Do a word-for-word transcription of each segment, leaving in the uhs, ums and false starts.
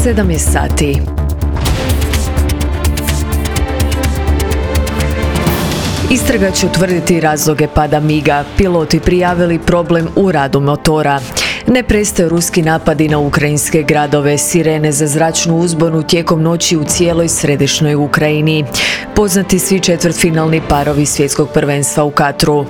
sedam je sati. Istraga će utvrditi razloge pada miga. Piloti prijavili problem u radu motora. Ne prestaju ruski napadi na ukrajinske gradove, sirene za zračnu uzbunu tijekom noći u cijeloj središnjoj Ukrajini. Poznati svi četvrtfinalni parovi svjetskog prvenstva u Katru.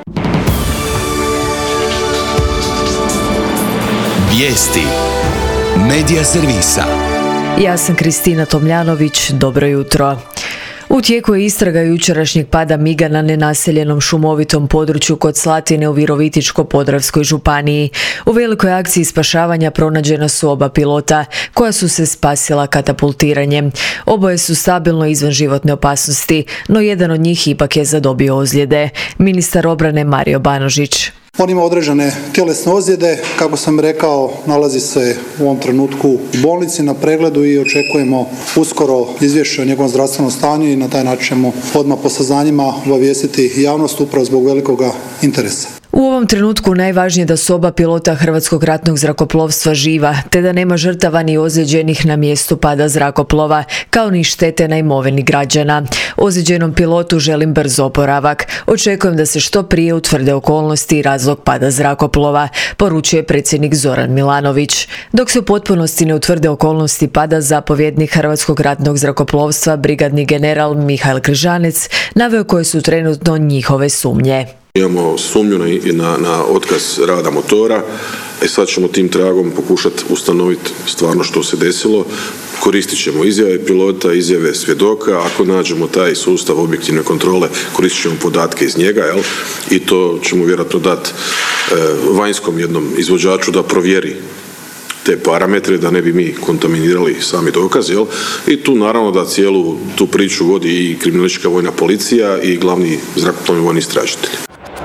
Vijesti Medija servisa. Ja sam Kristina Tomljanović, dobro jutro. U tijeku je istraga jučerašnjeg pada miga na nenaseljenom šumovitom području kod Slatine u Virovitičko-podravskoj županiji. U velikoj akciji spašavanja pronađena su oba pilota, koja su se spasila katapultiranjem. Oboje su stabilno izvan životne opasnosti, no jedan od njih ipak je zadobio ozljede. Ministar obrane Mario Banožić. On ima određene tjelesne ozljede, kako sam rekao, nalazi se u ovom trenutku u bolnici na pregledu i očekujemo uskoro izvješće o njegovom zdravstvenom stanju i na taj način ćemo odmah po saznanjima obavijestiti javnost upravo zbog velikoga interesa. U ovom trenutku najvažnije je da su oba pilota Hrvatskog ratnog zrakoplovstva živa, te da nema žrtava ni ozlijeđenih na mjestu pada zrakoplova, kao ni štete na imovini građana. Ozlijeđenom pilotu želim brz oporavak. Očekujem da se što prije utvrde okolnosti i razlog pada zrakoplova, poručuje predsjednik Zoran Milanović. Dok se u potpunosti ne utvrde okolnosti pada, zapovjednik Hrvatskog ratnog zrakoplovstva, brigadni general Mihael Križanec, naveo koje su trenutno njihove sumnje. Imamo sumnju na, na, na otkaz rada motora, i sad ćemo tim tragom pokušati ustanoviti stvarno što se desilo. Koristit ćemo izjave pilota, izjave svjedoka, ako nađemo taj sustav objektivne kontrole, koristit ćemo podatke iz njega, jel? I to ćemo vjerojatno dati e, vanjskom jednom izvođaču da provjeri te parametre, da ne bi mi kontaminirali sami dokaz, jel? I tu naravno da cijelu tu priču vodi i kriminalistička vojna policija i glavni zrakoplovni vojni istražitelj.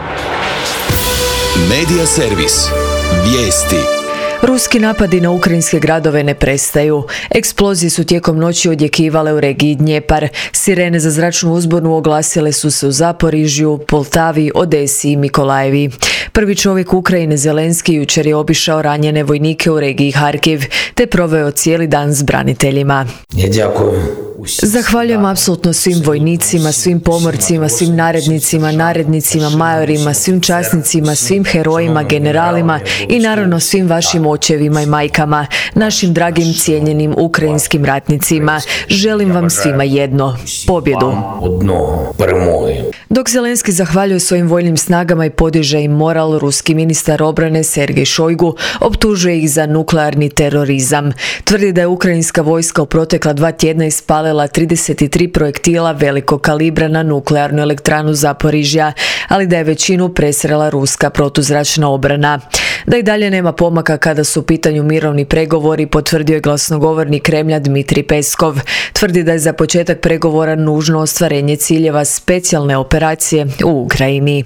Medija servis. Vijesti. Ruski napadi na ukrajinske gradove ne prestaju. Eksplozije su tijekom noći odjekivale u regiji Dnjepar. Sirene za zračnu uzbunu oglasile su se u Zaporižju, Poltavi, Odesi i Mikolajevi. Prvi čovjek Ukrajine, Zelenski, jučer je obišao ranjene vojnike u regiji Harkiv, te proveo cijeli dan s braniteljima. Zahvaljujem apsolutno svim vojnicima, svim pomorcima, svim narednicima, narednicima, majorima, svim časnicima, svim herojima, generalima i naravno svim vašim očevima i majkama, našim dragim cijenjenim ukrajinskim ratnicima. Želim vam svima jedno, pobjedu. Dok Zelenski zahvaljuje svojim vojnim snagama i podiže im moral, ruski ministar obrane Sergej Šojgu optužuje ih za nuklearni terorizam. Tvrdi da je ukrajinska vojska u protekla dva tjedna ispalila trideset tri projektila velikog kalibra na nuklearnu elektranu Zaporižja, ali da je većinu presrela ruska protuzračna obrana. Da i dalje nema pomaka kada su u pitanju mirovni pregovori, potvrdio je glasnogovornik Kremlja Dmitrij Peskov. Tvrdi da je za početak pregovora nužno ostvarenje ciljeva specijalne operacije u Ukrajini.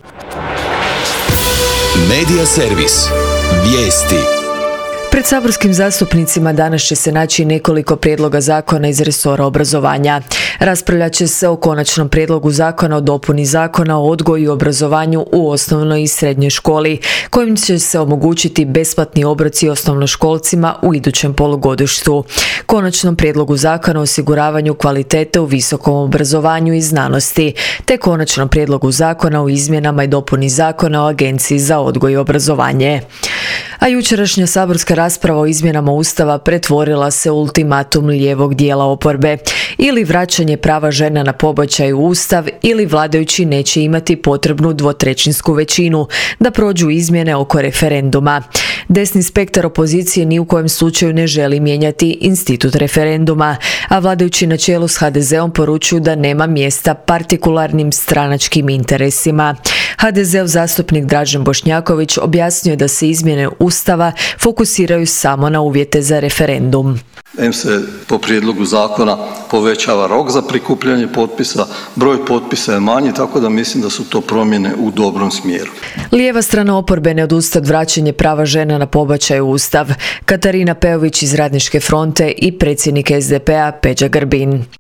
Medija servis. Vijesti. Pred saborskim zastupnicima danas će se naći nekoliko prijedloga zakona iz resora obrazovanja. Raspravljat će se o konačnom prijedlogu zakona o dopuni zakona o odgoju i obrazovanju u osnovnoj i srednjoj školi, kojim će se omogućiti besplatni obroci osnovnoškolcima u idućem polugodištu. Konačnom prijedlogu zakona o osiguravanju kvalitete u visokom obrazovanju i znanosti, te konačnom prijedlogu zakona o izmjenama i dopuni zakona o Agenciji za odgoj i obrazovanje. A jučerašnja saborska rasprava o izmjenama Ustava pretvorila se u ultimatum lijevog dijela oporbe. Ili vraćanje prava žena na pobačaj u Ustav, ili vladajući neće imati potrebnu dvotrećinsku većinu da prođu izmjene oko referenduma. Desni spektar opozicije ni u kojem slučaju ne želi mijenjati institut referenduma, a vladajući na čelu s ha de zeom poručuju da nema mjesta partikularnim stranačkim interesima. ha de zeov zastupnik Dražen Bošnjaković objasnio je da se izmjene Ustava fokusiraju samo na uvjete za referendum. Em se po prijedlogu zakona povećava rok za prikupljanje potpisa, broj potpisa je manji, tako da mislim da su to promjene u dobrom smjeru. Lijeva strana oporbe ne odustaje od vraćanja prava žena na pobačaj u Ustav. Katarina Peović iz Radničke fronte i predsjednik es de pe a Peđa Grbin.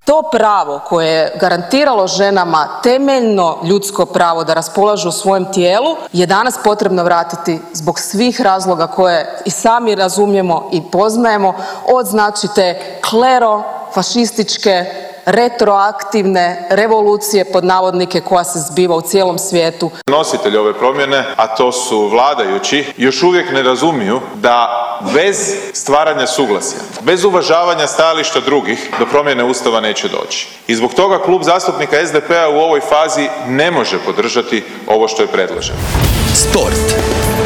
To pravo koje je garantiralo ženama temeljno ljudsko pravo da raspolažu svojim tijelu je danas potrebno vratiti zbog svih razloga koje i sami razumijemo i poznajemo, od znači te klero fašističke retroaktivne revolucije pod navodnike koja se zbiva u cijelom svijetu. Nositelji ove promjene, a to su vladajući, još uvijek ne razumiju da bez stvaranja suglasja, bez uvažavanja stajališta drugih, do promjene Ustava neće doći. I zbog toga Klub zastupnika S D P-a u ovoj fazi ne može podržati ovo što je predloženo. Sport.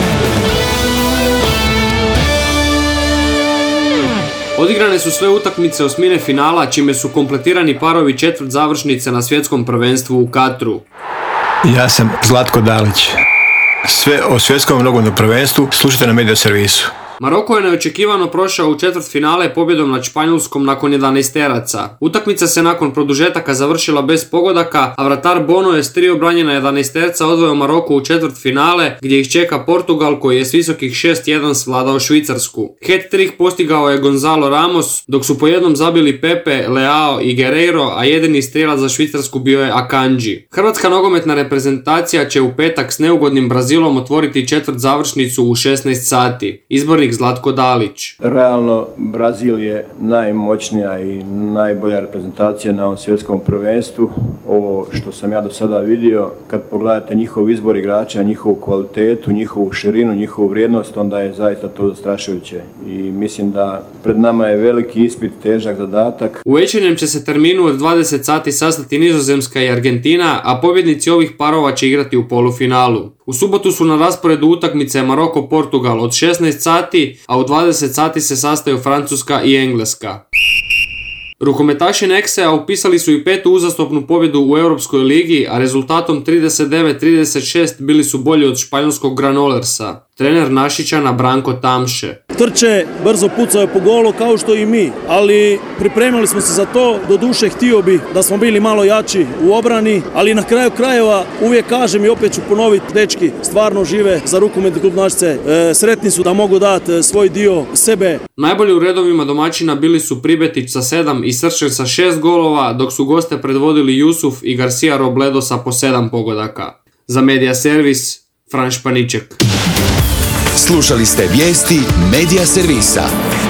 Odigrane su sve utakmice osmine finala, čime su kompletirani parovi četvrt završnice na svjetskom prvenstvu u Katru. Ja sam Zlatko Dalić. Sve o svjetskom nogometnom prvenstvu slušajte na Media servisu. Maroko je neočekivano prošao u četvrtfinale pobjedom nad Španjolskom nakon jedanaesteraca. Utakmica se nakon produžetaka završila bez pogodaka, a vratar Bono je s tri obranjena jedanaesterca odveo Maroko u četvrtfinale, gdje ih čeka Portugal koji je s visokih šest jedan svladao Švicarsku. Hat-trick postigao je Gonzalo Ramos, dok su po jednom zabili Pepe, Leao i Guerreiro, a jedini strijelac za Švicarsku bio je Akanji. Hrvatska nogometna reprezentacija će u petak s neugodnim Brazilom otvoriti četvrt završnicu u šesnaest sati. Izbornik Zlatko Dalić. Realno, Brazil je najmoćnija i najbolja reprezentacija na ovom svjetskom prvenstvu. Ovo što sam ja do sada vidio, kad pogledate njihov izbor igrača, njihovu kvalitetu, njihovu širinu, njihovu vrijednost, onda je zaista to zastrašujuće. I mislim da pred nama je veliki ispit, težak zadatak. U večernjem će se terminu od dvadeset sati sastati Nizozemska i Argentina, a pobjednici ovih parova će igrati u polufinalu. U subotu su na rasporedu utakmice Maroko-Portugal od šesnaest sati, a u dvadeset sati se sastaju Francuska i Engleska. Rukometaši Nexe upisali su i petu uzastopnu pobjedu u Europskoj ligi, a rezultatom trideset devet trideset šest bili su bolji od španjolskog Granolersa. Trener Našićana Branko Tamše. Trče, brzo pucaju po golu kao što i mi, ali pripremili smo se za to. Doduše htio bi da smo bili malo jači u obrani, ali na kraju krajeva uvijek kažem i opet ću ponoviti, dečki stvarno žive za rukometni klub Našice. E, sretni su da mogu dati svoj dio sebe. Najbolji u redovima domaćina bili su Pribetić sa sedam i Srčan sa šest golova, dok su goste predvodili Jusuf i Garcia Robledo sa po sedam pogodaka. Za Media servis, Fran Španiček. Slušali ste vijesti Media servisa.